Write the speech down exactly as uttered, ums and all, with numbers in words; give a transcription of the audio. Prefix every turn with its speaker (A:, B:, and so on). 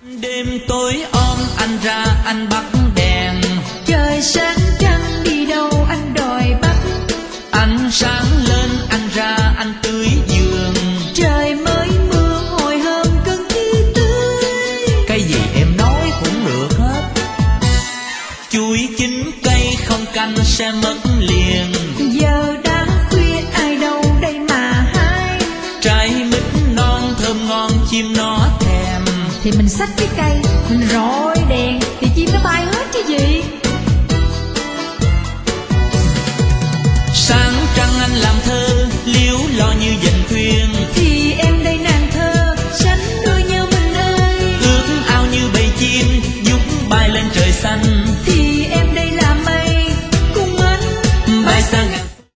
A: Đêm tối om anh ra anh bắt đèn,
B: trời sáng trăng đi đâu anh đòi bắt.
A: ánh sáng lên anh ra anh tưới giường,
B: Trời mới mưa hồi hôm cơn thi tươi.
A: cái gì em nói cũng được hết. Chuối chín cây không canh sẽ mất liền,
B: Giờ đã khuya ai đâu đây mà hái.
A: trái mít non thơm ngon chim nó thèm,
B: Thì mình xách cái cây mình rọi đèn thì chim nó bay hết chứ gì.